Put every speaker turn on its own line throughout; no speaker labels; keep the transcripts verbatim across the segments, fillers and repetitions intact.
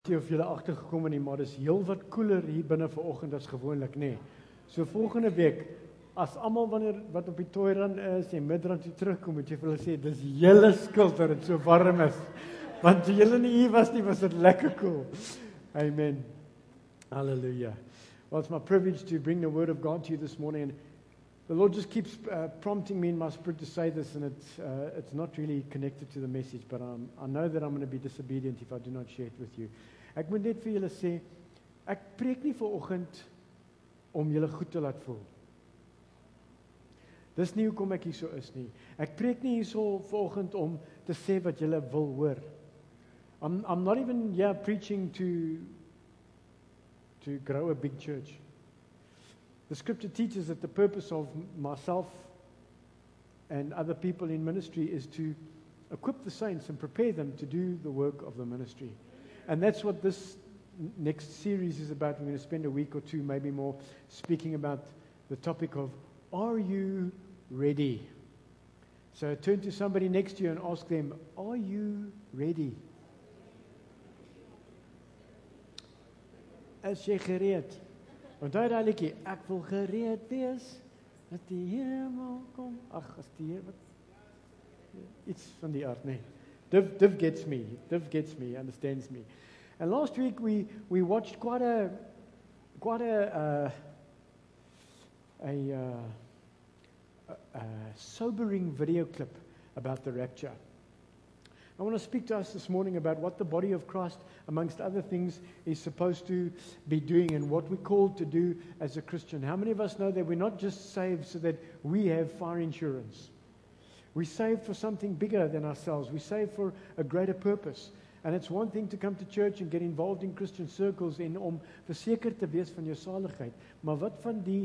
Jy of julle agtergekom in die maar dis heel wat koeler hier binne vanoggend as gewoonlik, nê. Nee. So volgende week as almal wanneer wat op die toerand is en midrand toe terugkom, moet jy vir hulle sê dis julle skuld dat dit so warm is. Want as julle nie hier was nie, was dit lekker cool. Amen. Hallelujah. Well, it's my privilege to bring the word of God to you this morning, and the Lord just keeps uh, prompting me in my spirit to say this, and it's uh, it's not really connected to the message, but um, I know that I'm going to be disobedient if I do not share it with you. Ek moet net vir julle sê, ek preek nie vanoggend om julle goed te laat voel. Dis nie hoekom ek hier so is nie. Ek preek nie hier so vanoggend om te sê wat julle wil hoor. I'm I'm not even yeah preaching to to grow a big church. The scripture teaches that the purpose of myself and other people in ministry is to equip the saints and prepare them to do the work of the ministry. And that's what this next series is about. We're going to spend a week or two, maybe more, speaking about the topic of, are you ready? So turn to somebody next to you and ask them, are you ready? As jy gereed? Onthou daai liedjie, ek wil gereed wees, dat die hemel kom. Ag, as die Here wat iets van die aard, nee. Div, Div gets me. Div gets me, understands me. And last week we we watched quite a quite a uh, a, uh, a, a sobering video clip about the rapture. I want to speak to us this morning about what the body of Christ, amongst other things, is supposed to be doing and what we're called to do as a Christian. How many of us know that we're not just saved so that we have fire insurance? We're saved for something bigger than ourselves. We're saved for a greater purpose. And it's one thing to come to church and get involved in Christian circles en om verseker te wees van jou saligheid. Maar wat van die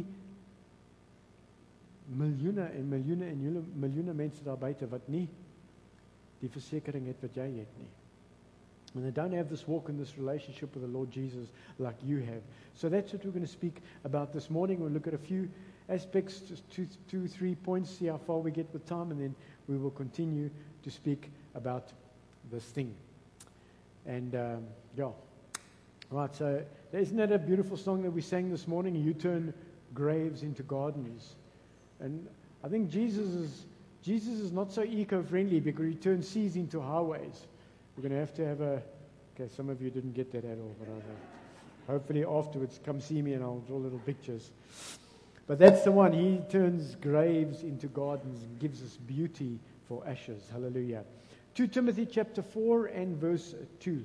miljoene en miljoene en miljoene, miljoene mense daar buite wat nie die versekering het wat jy het nie. And they don't have this walk in this relationship with the Lord Jesus like you have. So that's what we're going to speak about this morning. We'll look at a few aspects, just two, two, three points, see how far we get with time, and then we will continue to speak about this thing. And, um, yeah. Right, so isn't that a beautiful song that we sang this morning? You turn graves into gardens. And I think Jesus is, Jesus is not so eco-friendly because he turns seas into highways. We're going to have to have a, okay, some of you didn't get that at all, but I hopefully afterwards come see me and I'll draw little pictures. But that's the one. He turns graves into gardens and gives us beauty for ashes. Hallelujah. Second Timothy chapter four and verse two.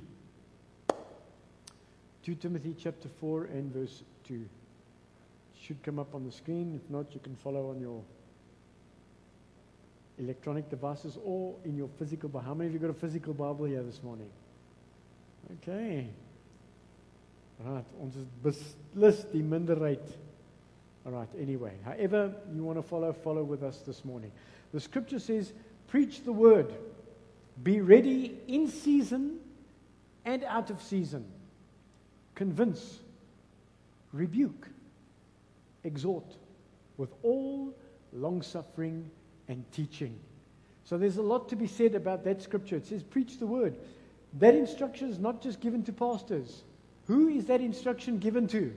Second Timothy chapter four and verse two. Should come up on the screen. If not, you can follow on your electronic devices or in your physical Bible. How many of you got a physical Bible here this morning? Okay. Right. Ons is beslis die minderheid. All right, anyway, however you want to follow, follow with us this morning. The scripture says, preach the word. Be ready in season and out of season. Convince, rebuke, exhort with all long-suffering and teaching. So there's a lot to be said about that scripture. It says, preach the word. That instruction is not just given to pastors. Who is that instruction given to?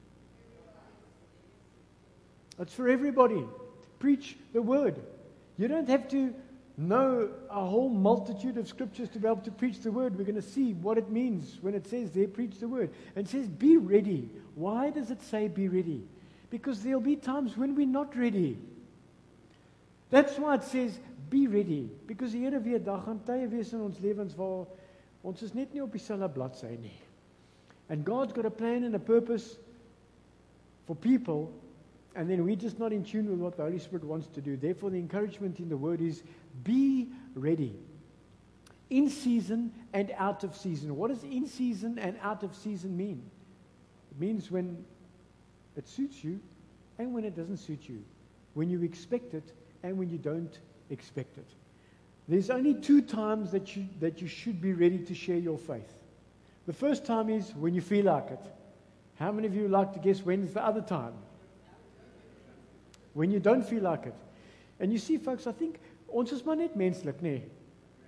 It's for everybody. Preach the word. You don't have to know a whole multitude of scriptures to be able to preach the word. We're going to see what it means when it says there, preach the word. And it says, be ready. Why does it say be ready? Because there'll be times when we're not ready. That's why it says, be ready. Because die Here weer, daar gaan tye wees in ons lewens waar ons is net nie op dieselfde bladsy nie. And God's got a plan and a purpose for people. And then we're just not in tune with what the Holy Spirit wants to do. Therefore, the encouragement in the word is, be ready. In season and out of season. What does in season and out of season mean? It means when it suits you and when it doesn't suit you. When you expect it and when you don't expect it. There's only two times that you, that you should be ready to share your faith. The first time is when you feel like it. How many of you like to guess when's the other time? When you don't feel like it. And you see, folks, I think, ons is maar net menslik, nee.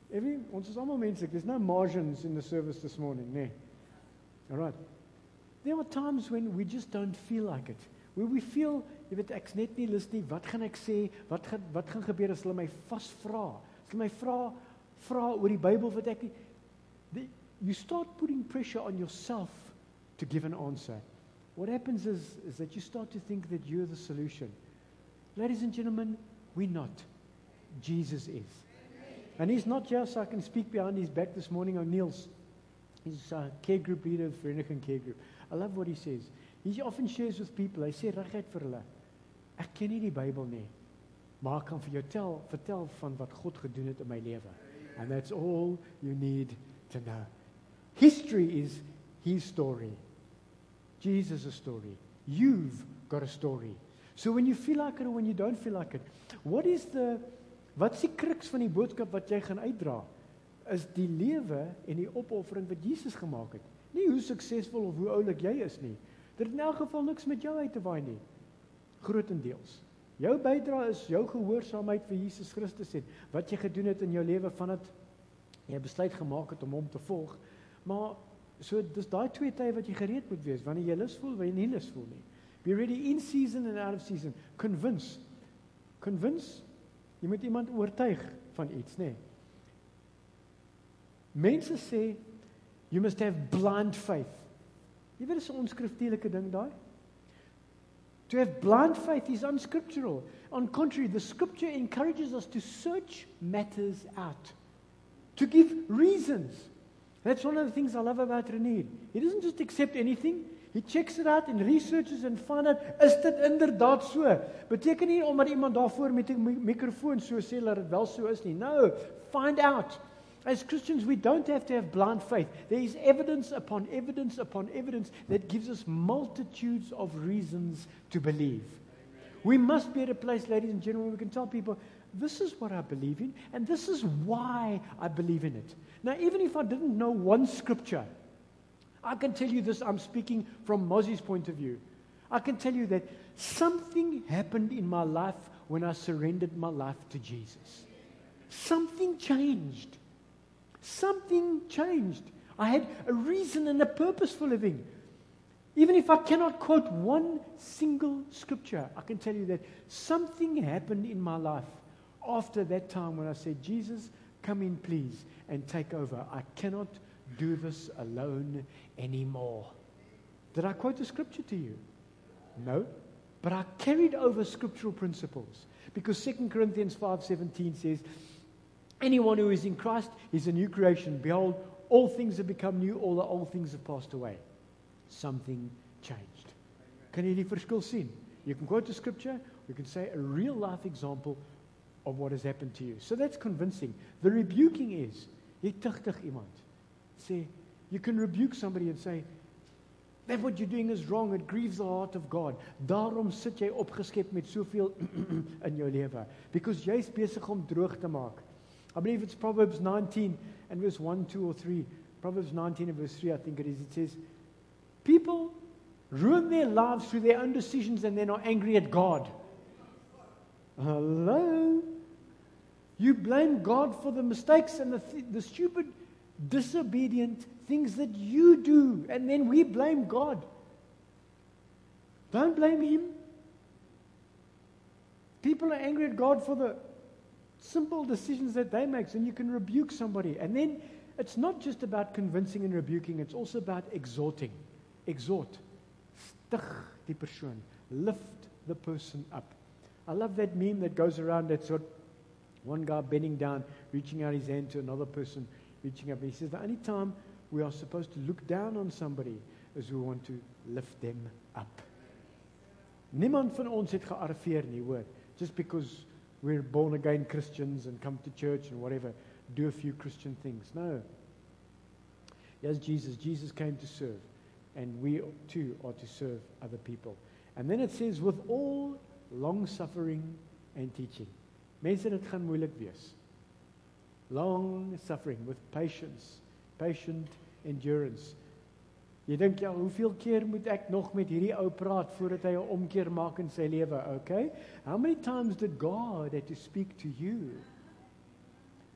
Every, ons is allemaal menselijk. There's no margins in the service this morning, nee. All right. There are times when we just don't feel like it. Where we feel, jy weet, ek's net nie lus nie, wat gaan ek sê, wat gaan, wat gaan gebeur as hulle my vasvra? As hulle my vra, vra oor die Bybel wat ek nie, the, you start putting pressure on yourself to give an answer. What happens is, is that you start to think that you're the solution. Ladies and gentlemen, we're not. Jesus is. And he's not here, so I can speak behind his back this morning on Niels. He's a care group leader of Vereniging Care Group. I love what he says. He often shares with people, hy sê reguit vir hulle, ek ken nie die Bybel nie, maar ek kan vir jou tel, vertel van wat God gedoen het in my lewe. And that's all you need to know. History is his story. Jesus' story. You've got a story. So when you feel like it or when you don't feel like it, what is the, wat is die kruks van die boodskap wat jy gaan uitdra? Is die lewe en die opoffering wat Jesus gemaak het. Nie hoe suksesvol of hoe oulik jy is nie. Dit het in elk geval niks met jou uit te waai nie. Grotendeels. Jou bydra is jou gehoorsaamheid vir Jesus Christus en wat jy gedoen het in jou lewe vandat jy besluit gemaak het om hom te volg. Maar so dis daai twee tye wat jy gereed moet wees, wanneer jy lus voel, wanneer jy nie lus voel nie. Be ready in season and out of season. Convince. Convince. Jy moet iemand oortuig van iets, nê? Mense sê you must have blind faith. Jy weet dis 'n onskriftelike ding daai. To have blind faith is unscriptural. On contrary, the scripture encourages us to search matters out, to give reasons. That's one of the things I love about Renier. He doesn't just accept anything. He checks it out and researches and find out, is dit inderdaad so? Beteken nie omdat iemand daarvoor met 'n mikrofoon so sê dat dit wel so is nie. No, find out. As Christians, we don't have to have blind faith. There is evidence upon evidence upon evidence that gives us multitudes of reasons to believe. Amen. We must be at a place, ladies and gentlemen, where we can tell people, this is what I believe in, and this is why I believe in it. Now, even if I didn't know one scripture, I can tell you this, I'm speaking from Mozzie's point of view. I can tell you that something happened in my life when I surrendered my life to Jesus. Something changed. Something changed. I had a reason and a purpose for living. Even if I cannot quote one single scripture, I can tell you that something happened in my life after that time when I said, Jesus, come in please and take over. I cannot do this alone anymore. Did I quote a scripture to you? No. But I carried over scriptural principles. Because Second Corinthians five seventeen says, anyone who is in Christ is a new creation. Behold, all things have become new, all the old things have passed away. Something changed. Kan jy die verskil sien? You can quote a scripture, you can say a real life example of what has happened to you. So that's convincing. The rebuking is, jy tigtig iemand. Say, you can rebuke somebody and say, that what you're doing is wrong, it grieves the heart of God. Daarom sit jy opgeskep met soveel in jou lewe. Because jy's besig om droog te maak. I believe it's Proverbs nineteen and verse one, two or three. Proverbs nineteen and verse three, I think it is. It says, people ruin their lives through their own decisions and they're not angry at God. Hello? You blame God for the mistakes and the, th- the stupid, disobedient things that you do. And then we blame God. Don't blame Him. People are angry at God for the simple decisions that they make, and you can rebuke somebody. And then it's not just about convincing and rebuking, it's also about exhorting. Exhort. Stig die persoon. Lift the person up. I love that meme that goes around that's got one guy bending down, reaching out his hand to another person, reaching up. He says the only time we are supposed to look down on somebody is we want to lift them up. Niemand van ons het gearriveer nie, hoor. Just because we're born again Christians and come to church and whatever, do a few Christian things. No. Yes, Jesus. Jesus came to serve. And we too are to serve other people. And then it says, with all long-suffering and teaching. Mense, dit gaan moeilik wees. Long-suffering, with patience, patient endurance. Jy dink, ja, hoeveel keer moet ek nog met hierdie ou praat voordat hy 'n omkeer maak in sy lewe, okay? How many times did God have to speak to you?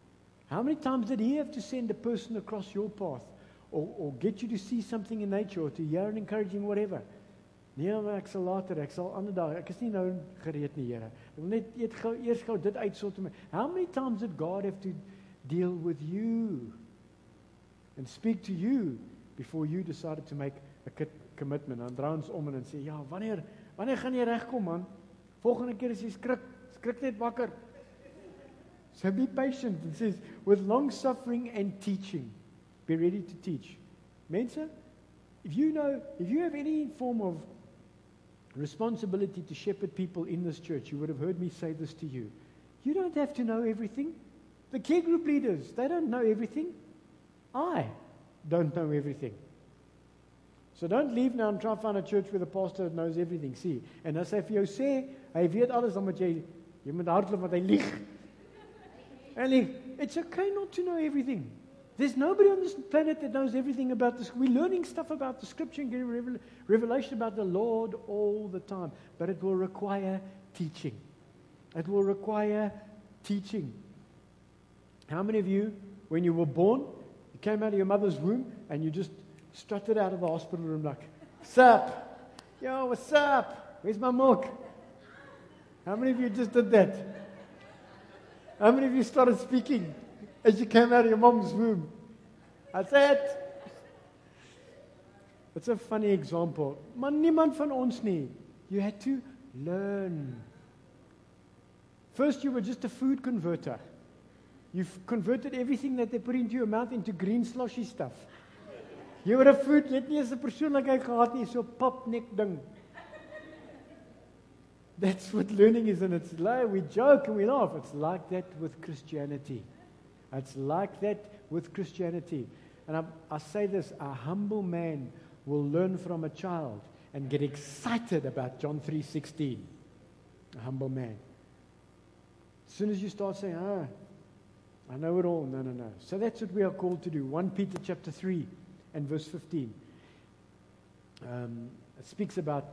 How many times did he have to send a person across your path or, or get you to see something in nature or to hear an encouraging whatever? Nee, maar ek sal later, ek sal ander dag, ek is nie nou gereed nie, Here. Ek wil net eet gou, eers gou dit uitsort. How many times did God have to deal with you and speak to you before you decided to make a commitment? Dan draai ons om en dan sê, ja, wanneer, wanneer gaan jy regkom, man? Volgende keer as jy skrik, skrik net wakker. So be patient. It says, with long suffering and teaching, be ready to teach. Mense, if you know, if you have any form of responsibility to shepherd people in this church, you would have heard me say this to you. You don't have to know everything. The care group leaders, they don't know everything. I don't know everything. So don't leave now and try to find a church where the pastor knows everything. See, en as hy vir jou sê, hy weet alles, dan moet jy, jy moet hardloop want hy lieg. Hy lieg. It's okay not to know everything. There's nobody on this planet that knows everything about this. We're learning stuff about the scripture and getting revel- revelation about the Lord all the time. But it will require teaching. It will require teaching. How many of you, when you were born, you came out of your mother's womb and you just strutted out of the hospital room like, what's up? Yo, what's up? Where's my milk? How many of you just did that? How many of you started speaking as you came out of your mom's womb? That's it. It's a funny example. Maar niemand van ons nie. You had to learn. First you were just a food converter. You've converted everything that they put into your mouth into green sloshy stuff. You were a food, jy het nie eens 'n persoonlikheid gehad nie, so papnek ding. That's what learning is, and it's like we joke and we laugh. It's like that with Christianity. It's like that with Christianity. And I, I say this, a humble man will learn from a child and get excited about John three sixteen. A humble man. As soon as you start saying, ah, I know it all. No, no, no. So that's what we are called to do. First Peter chapter three and verse fifteen. Um, it speaks about,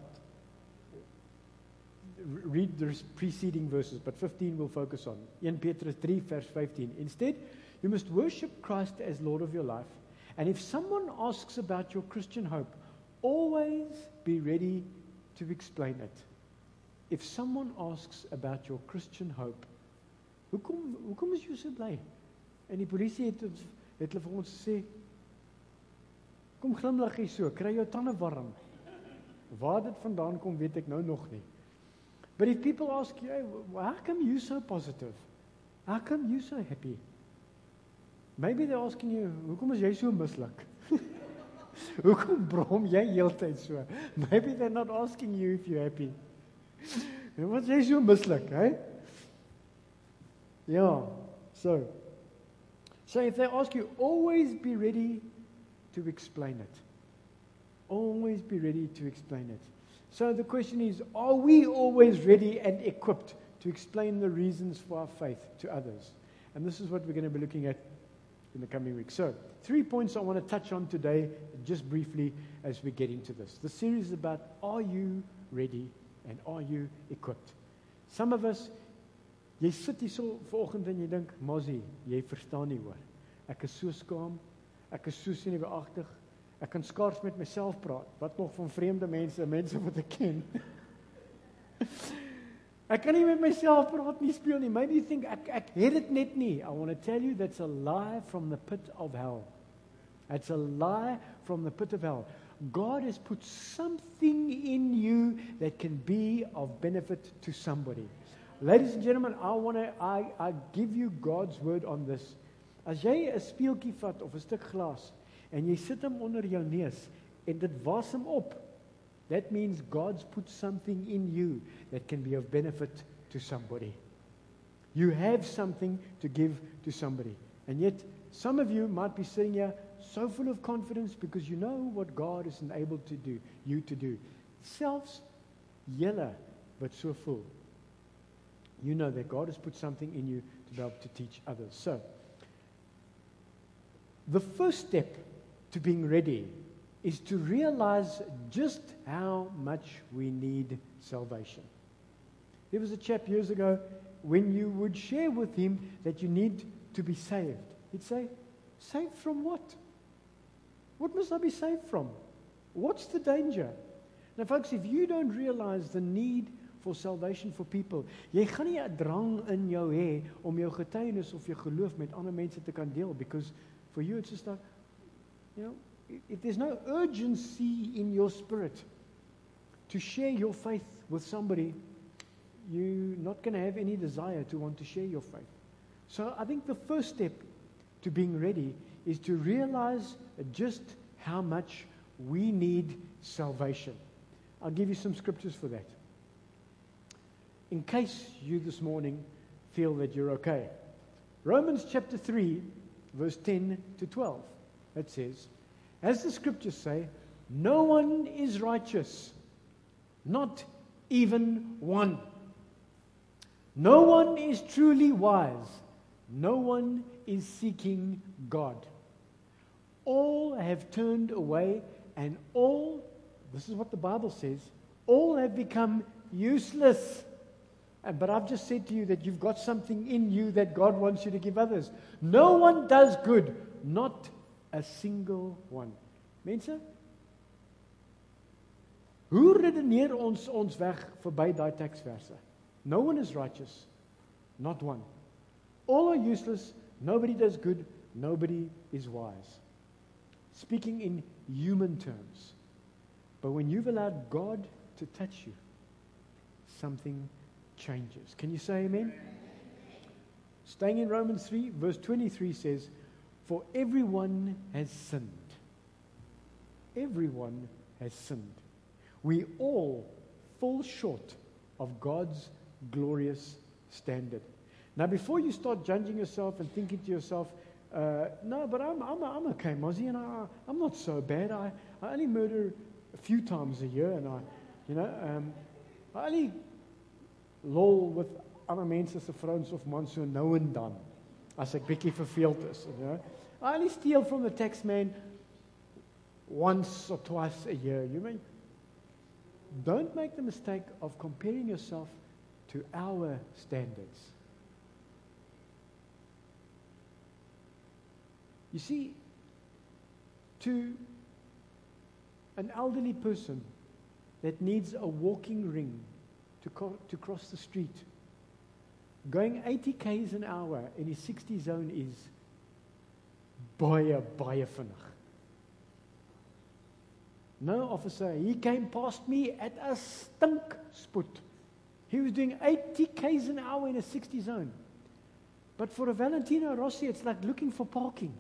read the preceding verses, but fifteen we'll focus on. First Peter three verse fifteen. Instead, you must worship Christ as Lord of your life. And if someone asks about your Christian hope, always be ready to explain it. If someone asks about your Christian hope, hoekom, hoekom is jy so bly? En die polisie het, het hulle vir ons gesê, kom glimlag jy so, kry jou tande warm. Waar dit vandaan kom, weet ek nou nog nie. But if people ask you, hey, how come you so positive? How come you so happy? Maybe they're asking you, hoekom is jy so misluk? Hoekom brom jy heeltyd so? Maybe they're not asking you if you're happy. Wat is jy so misluk, hè? Yeah, so, so if they ask you, always be ready to explain it. Always be ready to explain it. So the question is, are we always ready and equipped to explain the reasons for our faith to others? And this is what we're going to be looking at in the coming week. So, three points I want to touch on today, just briefly, as we get into this. The series is about, are you ready and are you equipped? Some of us, jy sit hier so vanoggend en jy dink, Mossie, jy verstaan nie hoor. Ek is so skaam, ek is so senuweeagtig, ek kan skaars met myself praat, wat nog van vreemde mense, mense wat ek ken. Ek kan nie met myself praat nie, speel nie. Maybe you think, ek, ek het dit net nie. I want to tell you, that's a lie from the pit of hell. It's a lie from the pit of hell. God has put something in you that can be of benefit to somebody. Ladies and gentlemen, I want to, I, I give you God's word on this. As jy 'n speeltjie vat of 'n stuk glas en jy sit hom onder jou neus en dit was hom op, that means God's put something in you that can be of benefit to somebody. You have something to give to somebody. And yet, some of you might be sitting here so full of confidence because you know what God is enabled to do, you to do. Selfs julle, but so full. You know that God has put something in you to be able to teach others. So, the first step to being ready is to realize just how much we need salvation. There was a chap years ago, when you would share with him that you need to be saved, he'd say, saved from what? What must I be saved from? What's the danger? Now folks, if you don't realize the need for salvation for people, jy gaan nie 'n drang in jou hê om jou getuienis of jou geloof met ander mense te kan deel, because for you it's just like, you know, if there's no urgency in your spirit to share your faith with somebody, you're not going to have any desire to want to share your faith. So I think the first step to being ready is to realize just how much we need salvation. I'll give you some scriptures for that, in case you this morning feel that you're okay. Romans chapter three, verse ten to twelve. It says, as the scriptures say, no one is righteous, not even one. No one is truly wise. No one is seeking God. All have turned away, and all, this is what the Bible says, all have become useless. And, but I've just said to you that you've got something in you that God wants you to give others. No one does good, not a single one. Mense, hoe redeneer ons ons weg verby daai teksverse? No one is righteous, not one. All are useless, nobody does good, nobody is wise. Speaking in human terms. But when you've allowed God to touch you, something changes. Can you say amen? Staying in Romans three, verse twenty-three says, for everyone has sinned. Everyone has sinned. We all fall short of God's glorious standard. Now, before you start judging yourself and thinking to yourself, uh, no, but I'm, I'm, I'm okay, Mozzie, and I, I'm not so bad. I, I only murder a few times a year, and I, you know, um, I only lol with ander mense se vrouens of mans so nou en dan, as ek bietjie verveeld is, you know. I only steal from the tax man once or twice a year. You mean? Don't make the mistake of comparing yourself to our standards. You see, to an elderly person that needs a walking ring to, co- to cross the street, going eighty k's an hour in his sixty zone is baie, baie vinnig. No, officer, he came past me at a stink spoed. He was doing eighty k's an hour in a sixty zone. But for a Valentino Rossi, it's like looking for parking.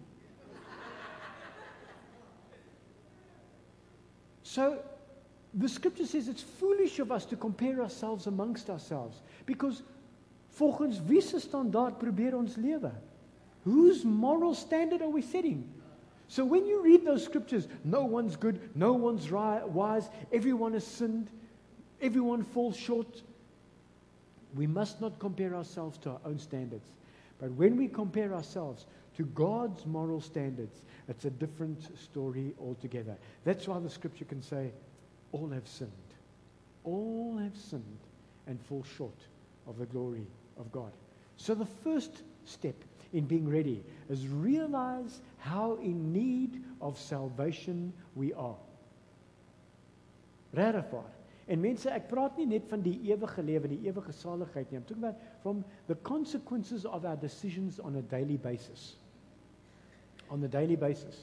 So, the scripture says it's foolish of us to compare ourselves amongst ourselves. Because volgens wie se standaard probeer ons lewe? Whose moral standard are we setting? So when you read those scriptures, no one's good, no one's ri- wise, everyone has sinned, everyone falls short, we must not compare ourselves to our own standards. But when we compare ourselves to God's moral standards, it's a different story altogether. That's why the scripture can say, all have sinned. All have sinned and fall short of the glory of God. So the first step in being ready is realize how in need of salvation we are. Regtig waar. En mense, ek praat nie net van die ewige lewe, die ewige saligheid nie. I'm talking about from the consequences of our decisions on a daily basis. On a daily basis.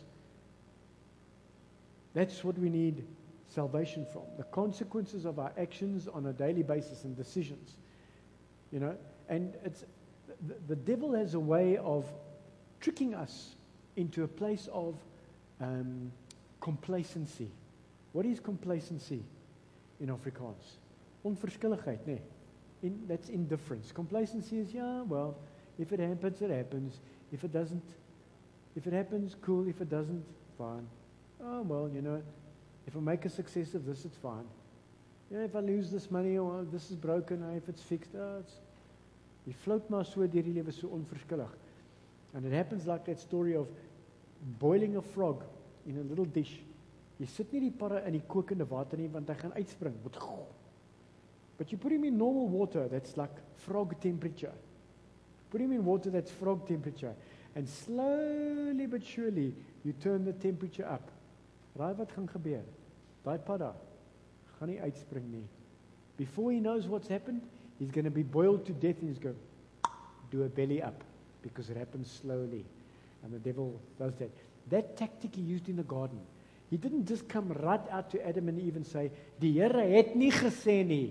That's what we need salvation from. The consequences of our actions on a daily basis and decisions. You know, and it's the, the devil has a way of tricking us into a place of um, complacency. What is complacency in Afrikaans? Onverschilligheid, nee. In, that's indifference. Complacency is, yeah, well, if it happens, it happens. If it doesn't, if it happens, cool. If it doesn't, fine. Oh, well, you know, if I make a success of this, it's fine. You know, if I lose this money, or this is broken, or if it's fixed, oh, it's, you float maar so deur die lewe so onverskillig. And it happens like that story of boiling a frog in a little dish. Jy sit nie die parre in die kokende water nie, want hy gaan uitspring. But you put him in normal water, that's like frog temperature. Put him in water that's frog temperature. And slowly but surely, you turn the temperature up. Raai wat gaan gebeur? Daai padda gaan nie uitspring nie. Before he knows what's happened, he's going to be boiled to death and he's going to do a belly up because it happens slowly. And the devil does that. That tactic he used in the garden. He didn't just come right out to Adam and Eve and say, "Die Here het nie gesê nie."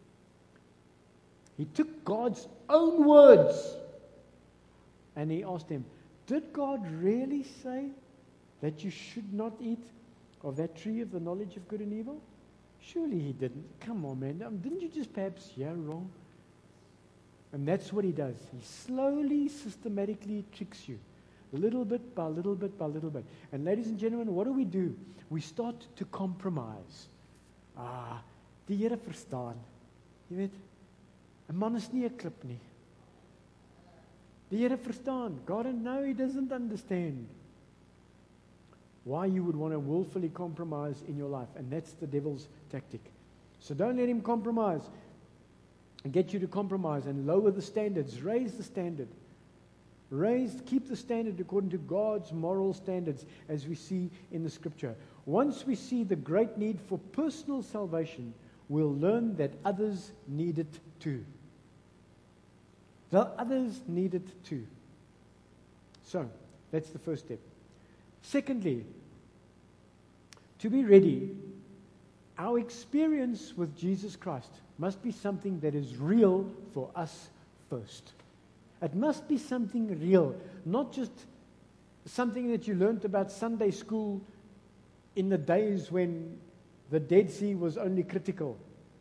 He took God's own words and he asked them, "Did God really say that you should not eat of that tree of the knowledge of good and evil?" Surely he didn't. Come on, man. Um, didn't you just perhaps hear wrong? And that's what he does. He slowly, systematically tricks you. Little bit by little bit by little bit. And ladies and gentlemen, what do we do? We start to compromise. Ah, die Here verstaan. Jy weet, 'n man is nie 'n klip nie. Die Here verstaan. God, no, he doesn't understand. Why you would want to willfully compromise in your life. And that's the devil's tactic. So don't let him compromise and get you to compromise and lower the standards. Raise the standard. Raise, keep the standard according to God's moral standards as we see in the scripture. Once we see the great need for personal salvation, we'll learn that others need it too. The others need it too. So, that's the first step. Secondly, to be ready, our experience with Jesus Christ must be something that is real for us first. It must be something real, not just something that you learned about Sunday school in the days when the Dead Sea was only critical.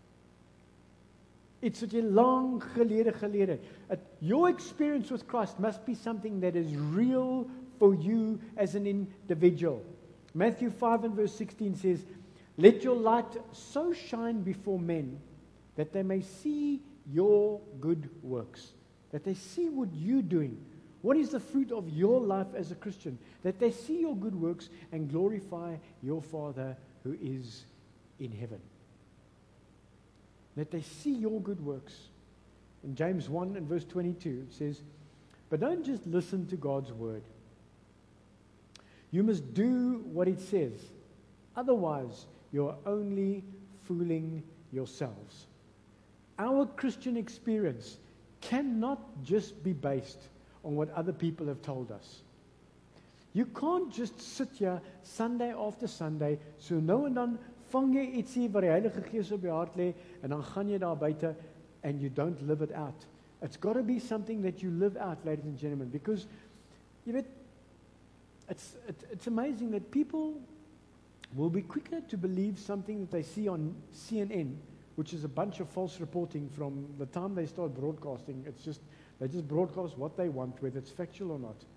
It's such a long gelede gelede. It, your experience with Christ must be something that is real for you as an individual. Matthew five and verse sixteen says, "Let your light so shine before men that they may see your good works." That they see what you're doing. What is the fruit of your life as a Christian? That they see your good works and glorify your Father who is in heaven. That they see your good works. In James one and verse twenty-two it says, "But don't just listen to God's word. You must do what it says. Otherwise, you're only fooling yourselves." Our Christian experience cannot just be based on what other people have told us. You can't just sit here Sunday after Sunday, so nou en dan vang jy ietsie wat die Heilige Gees op jou hart lê en dan gaan jy daar buite and you don't live it out. It's got to be something that you live out, ladies and gentlemen, because you know, it's, it, it's amazing that people will be quicker to believe something that they see on C N N, which is a bunch of false reporting from the time they start broadcasting. It's just, they just broadcast what they want, whether it's factual or not.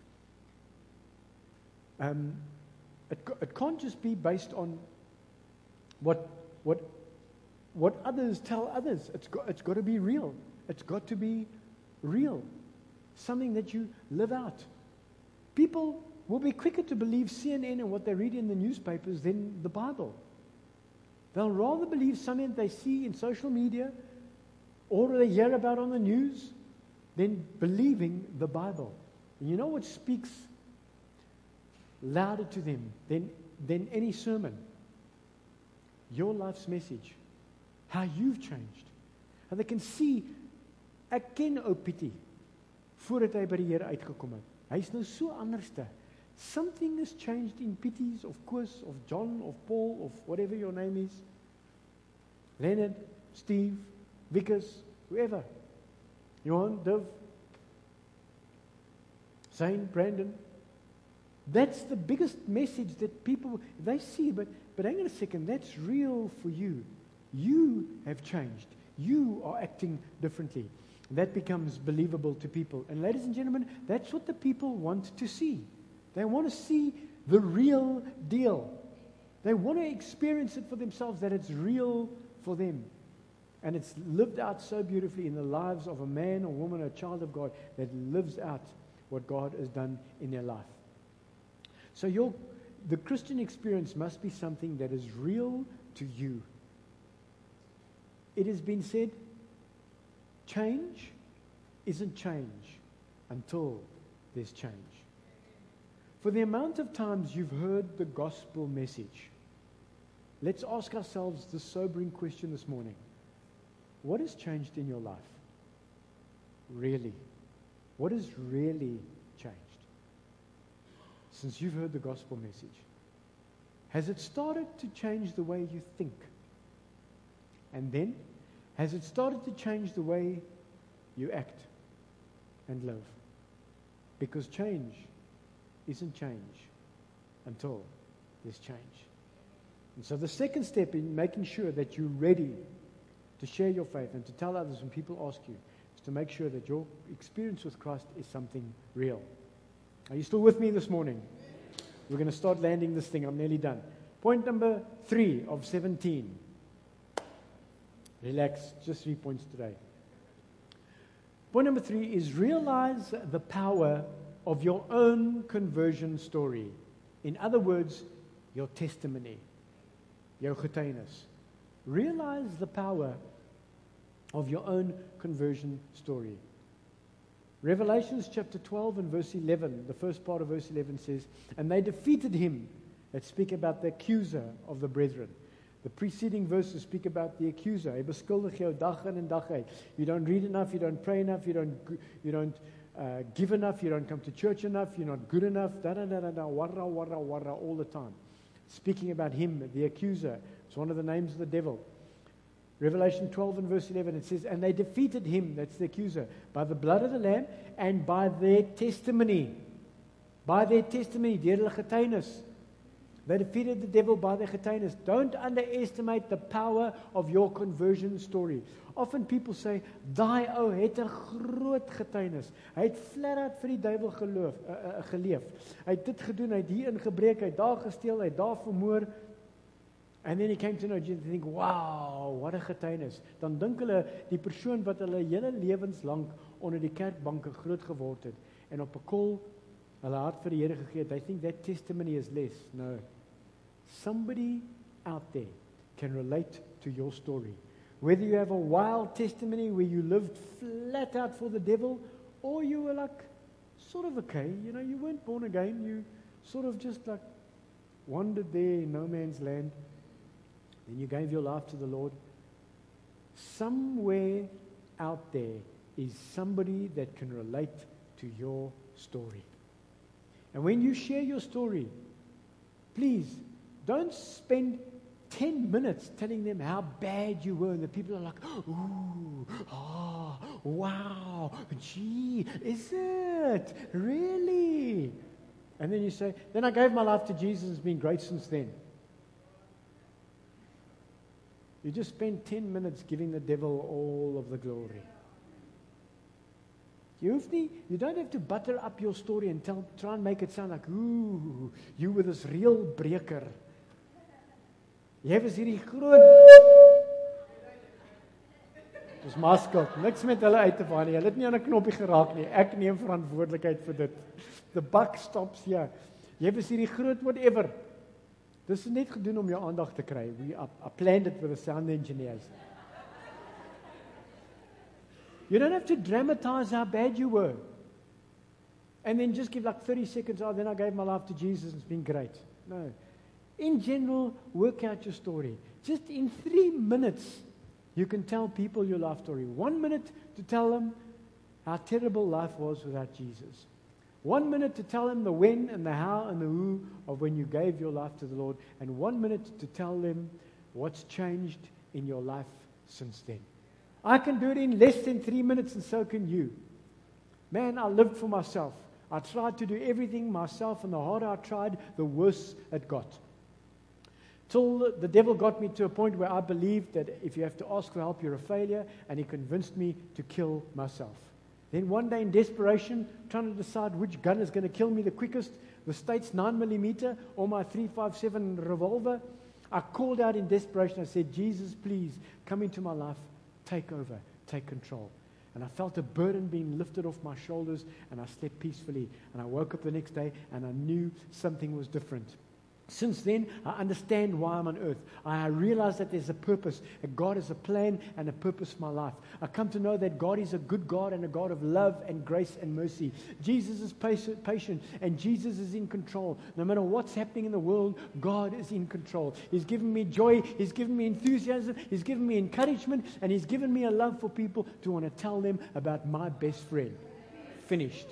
Um, it, it can't just be based on what, what, what others tell others. It's got, it's got to be real. It's got to be real. Something that you live out. People will be quicker to believe C N N and what they read in the newspapers than the Bible. They'll rather believe something they see in social media or they hear about on the news than believing the Bible. And you know what speaks louder to them than, than any sermon? Your life's message. How you've changed. How they can see, ek ken ou Pietie voordat hy by die Here uitgekom het. Hy's nou so anderste. Something has changed in Pietie's, of course, of John, of Paul, of whatever your name is. Leonard, Steve, Vickers, whoever. Johan, Div, Zane, Brandon. That's the biggest message that people, they see, but, but hang on a second, that's real for you. You have changed. You are acting differently. That becomes believable to people. And ladies and gentlemen, that's what the people want to see. They want to see the real deal. They want to experience it for themselves, that it's real for them. And it's lived out so beautifully in the lives of a man or woman, a child of God, that lives out what God has done in their life. So your, the Christian experience must be something that is real to you. It has been said, change isn't change until there's change. For the amount of times you've heard the gospel message, let's ask ourselves the sobering question this morning. What has changed in your life? Really? What has really changed since you've heard the gospel message? Has it started to change the way you think? And then, has it started to change the way you act and live? Because change isn't change until there's change. And so the second step in making sure that you're ready to share your faith and to tell others when people ask you is to make sure that your experience with Christ is something real. Are you still with me this morning? We're going to start landing this thing. I'm nearly done. Point number three of seventeen. Relax, just three points today. Point number three is realize the power of your own conversion story. In other words, your testimony, your getuienis. Realize the power of your own conversion story. Revelations chapter twelve and verse eleven, the first part of verse eleven says, and they defeated him. Let's speak about the accuser of the brethren. The preceding verses speak about the accuser. Hy beskuldig jou dag in en dag uit. You don't read enough, you don't pray enough, you don't you don't uh, give enough, you don't come to church enough, you're not good enough, da da da da da, warra warra warra all the time. Speaking about him, the accuser. It's one of the names of the devil. Revelation twelve and verse eleven, it says, and they defeated him, that's the accuser, by the blood of the Lamb and by their testimony. By their testimony, deur hulle getuienis. They defeated the devil by their getuienis. Don't underestimate the power of your conversion story. Often people say, daai ou het 'n groot getuienis. Hy het flat out vir die duiwel geloof, uh, uh, geleef. Hy het dit gedoen, hy het hier ingebreek, hy het daar gesteel, hy het daar vermoor. And then he came to know Jesus and think, wow, what a getuienis. Dan dink hulle die persoon wat hulle hele lewenslank onder die kerkbanke groot geword het en op 'n kol hulle hart vir die Here gegee het. They think that testimony is less. No. Somebody out there can relate to your story. Whether you have a wild testimony where you lived flat out for the devil, or you were like sort of okay, you know, you weren't born again, you sort of just like wandered there in no man's land, then you gave your life to the Lord. Somewhere out there is somebody that can relate to your story. And when you share your story, please don't spend ten minutes telling them how bad you were, and the people are like, ooh, ah, oh, wow, gee, is it? Really? And then you say, then I gave my life to Jesus, it's been great since then. You just spend ten minutes giving the devil all of the glory. You, hoef nie, you don't have to butter up your story and tell, try and make it sound like, ooh, you were this real breaker. Jy was hierdie groot... Dis my skuld, niks met hulle uit te vaar nie. Hulle het nie aan 'n knoppie geraak nie. Ek neem verantwoordelikheid vir dit. The buck stops here. Jy was hierdie groot whatever. Dis net gedoen om jou aandag te kry. We I, I planned it with the sound engineers. You don't have to dramatize how bad you were. And then just give like thirty seconds, oh, then I gave my life to Jesus, it's been great. No. In general, work out your story. Just in three minutes, you can tell people your life story. One minute to tell them how terrible life was without Jesus. One minute to tell them the when and the how and the who of when you gave your life to the Lord. And one minute to tell them what's changed in your life since then. I can do it in less than three minutes, and so can you. Man, I lived for myself. I tried to do everything myself, and the harder I tried, the worse it got. Till the devil got me to a point where I believed that if you have to ask for help, you're a failure, and he convinced me to kill myself. Then one day in desperation, trying to decide which gun is going to kill me the quickest, the State's nine millimeter or my three five seven revolver, I called out in desperation. I said, Jesus, please come into my life. Take over, take control. And I felt a burden being lifted off my shoulders, and I slept peacefully. And I woke up the next day, and I knew something was different. Since then, I understand why I'm on earth. I realize that there's a purpose, that God has a plan and a purpose for my life. I come to know that God is a good God and a God of love and grace and mercy. Jesus is patient and Jesus is in control. No matter what's happening in the world, God is in control. He's given me joy, He's given me enthusiasm, He's given me encouragement, and He's given me a love for people to want to tell them about my best friend. Finished.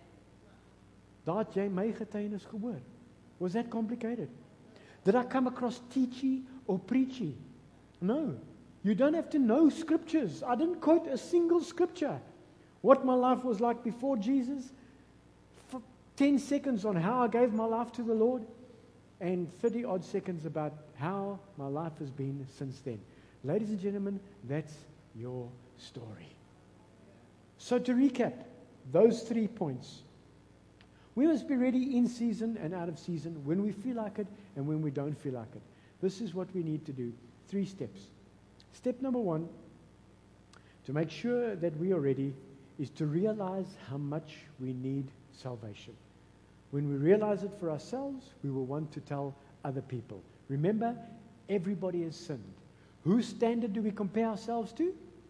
Daat jy my getuienis gehoor? Was that complicated? Did I come across teachy or preachy? No. You don't have to know scriptures. I didn't quote a single scripture. What my life was like before Jesus, for ten seconds on how I gave my life to the Lord, and thirty odd seconds about how my life has been since then. Ladies and gentlemen, that's your story. So to recap, those three points. We must be ready in season and out of season, when we feel like it and when we don't feel like it. This is what we need to do. Three steps. Step number one, to make sure that we are ready, is to realize how much we need salvation. When we realize it for ourselves, we will want to tell other people. Remember, everybody has sinned. Whose standard do we compare ourselves to?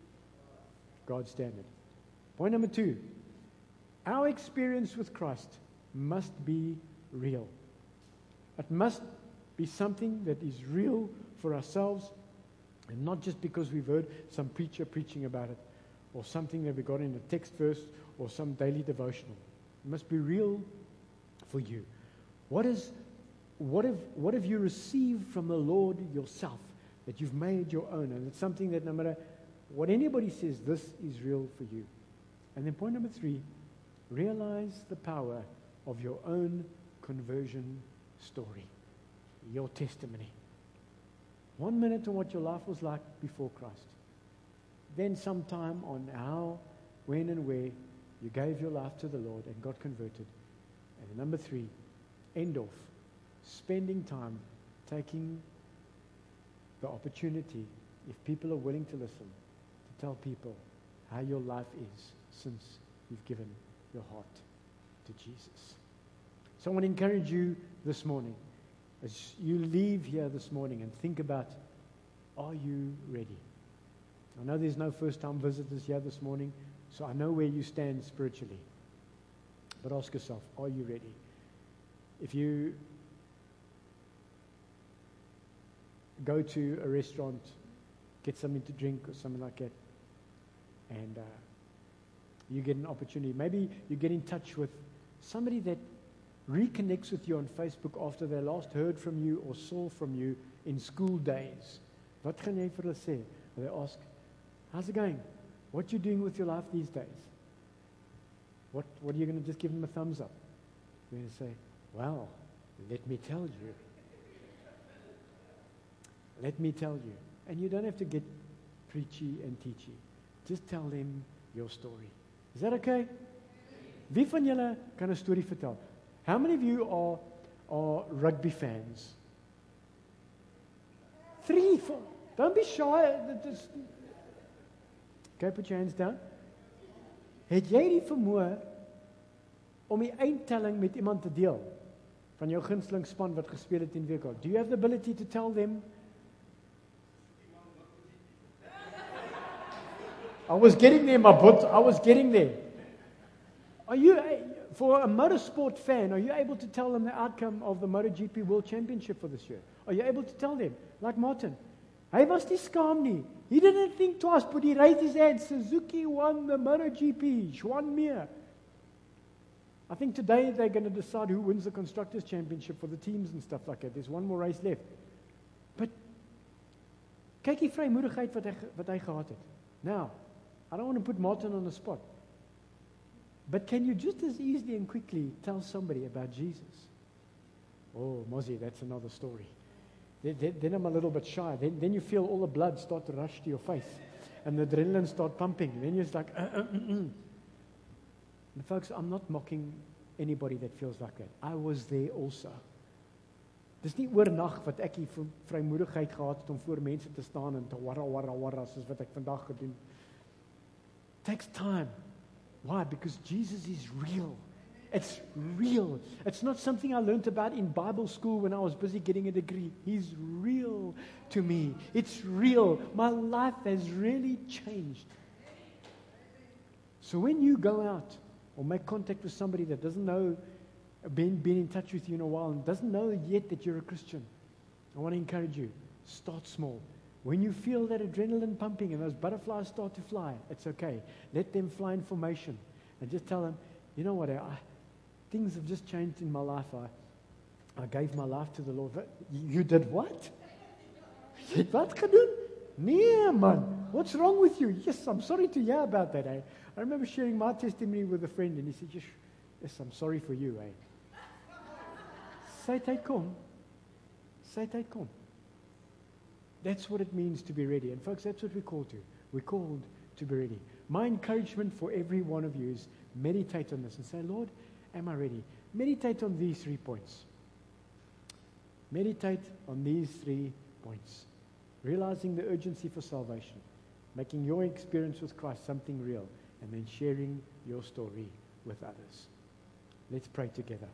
God's standard. Point number two, our experience with Christ must be real. It must be something that is real for ourselves, and not just because we've heard some preacher preaching about it, or something that we got in a text verse, or some daily devotional. It must be real for you. What is, what have, what have you received from the Lord yourself that you've made your own? And it's something that no matter what anybody says, this is real for you. And then point number three, realize the power of your own conversion story, your testimony. One minute on what your life was like before Christ. Then some time on how, when, and where you gave your life to the Lord and got converted. And number three, end off, spending time taking the opportunity, if people are willing to listen, to tell people how your life is since you've given your heart to Jesus. So I want to encourage you this morning, as you leave here this morning, and think about, are you ready? I know there's no first-time visitors here this morning, so I know where you stand spiritually. But ask yourself, are you ready? If you go to a restaurant, get something to drink or something like that, and uh, you get an opportunity, maybe you get in touch with somebody that reconnects with you on Facebook after they last heard from you or saw from you in school days. Wat gaan jy vir hulle sê? They ask, how's it going? What are you doing with your life these days? What, what are you going to just give them a thumbs up? You're going to say, well, let me tell you. Let me tell you. And you don't have to get preachy and teachy. Just tell them your story. Is that okay? Wie van julle kan 'n storie vertel? How many of you are, are rugby fans? Three, four. Don't be shy. Okay, put your hands down. Het jy die vermoë om die eindtelling met iemand te deel van jou gunsteling span wat gespeel het in W K? Do you have the ability to tell them? I was getting there, my butt. I was getting there. Are you, for a motorsport fan, are you able to tell them the outcome of the MotoGP World Championship for this year? Are you able to tell them? Like Martin. Hy was nie skaam nie. He didn't think twice, but he raised his hand. Suzuki won the MotoGP. Juan Mir. I think today they're going to decide who wins the Constructors' Championship for the teams and stuff like that. There's one more race left. But kyk die vrymoedigheid wat hy, wat hy gehad het. Now, I don't want to put Martin on the spot. But can you just as easily and quickly tell somebody about Jesus? Oh, Mozzie, that's another story. Then, then I'm a little bit shy. Then, then you feel all the blood start to rush to your face. And the adrenaline start pumping. Then you're just like, uh, uh, uh, uh. And folks, I'm not mocking anybody that feels like that. I was there also. Dis nie oornag wat ek die vrymoedigheid gehad het om voor mense te staan en te warra, warra, warra, soos wat ek vandag gedoen. Takes time. Why? Because Jesus is real. It's real. It's not something I learned about in Bible school when I was busy getting a degree. He's real to me. It's real. My life has really changed. So when you go out or make contact with somebody that doesn't know, been, been in touch with you in a while and doesn't know yet that you're a Christian, I want to encourage you, start small. When you feel that adrenaline pumping and those butterflies start to fly, it's okay. Let them fly in formation and just tell them, you know what, I, things have just changed in my life. I, I gave my life to the Lord. You did what? You did what gedaan? Nee, man. What's wrong with you? Yes, I'm sorry to hear about that. Eh? I remember sharing my testimony with a friend and he said, yes, yes I'm sorry for you. Eh? Say tyd kom. Say tyd kom. That's what it means to be ready. And folks, that's what we're called to. We're called to be ready. My encouragement for every one of you is meditate on this and say, Lord, am I ready? Meditate on these three points. Meditate on these three points. Realizing the urgency for salvation. Making your experience with Christ something real. And then sharing your story with others. Let's pray together.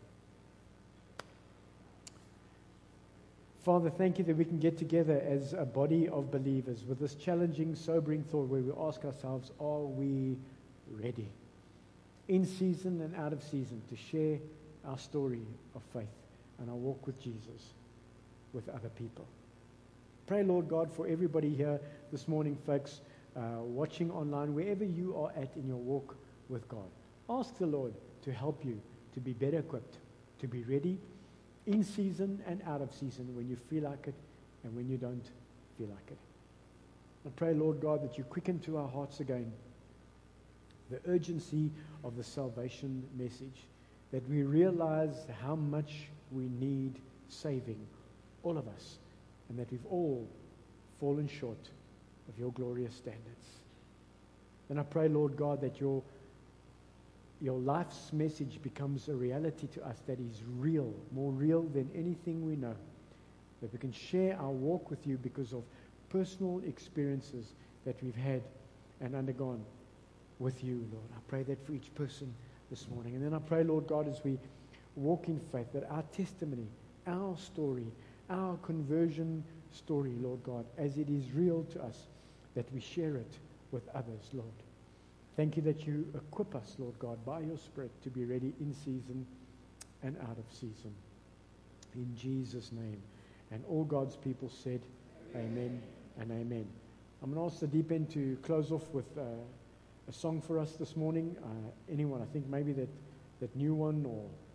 Father, thank you that we can get together as a body of believers with this challenging, sobering thought where we ask ourselves, are we ready? In season and out of season to share our story of faith and our walk with Jesus with other people. Pray, Lord God, for everybody here this morning, folks, uh, watching online, wherever you are at in your walk with God. Ask the Lord to help you to be better equipped, to be ready in season and out of season when you feel like it and when you don't feel like it. I pray, Lord God, that you quicken to our hearts again the urgency of the salvation message, that we realize how much we need saving, all of us, and that we've all fallen short of your glorious standards. And I pray, Lord God, that your Your life's message becomes a reality to us that is real, more real than anything we know. That we can share our walk with you because of personal experiences that we've had and undergone with you, Lord. I pray that for each person this morning. And then I pray, Lord God, as we walk in faith, that our testimony, our story, our conversion story, Lord God, as it is real to us, that we share it with others, Lord. Thank you that you equip us, Lord God, by your Spirit to be ready in season and out of season. In Jesus' name. And all God's people said, amen and amen. I'm going to ask the deep end to close off with uh, a song for us this morning. Uh, anyone, I think maybe that, that new one or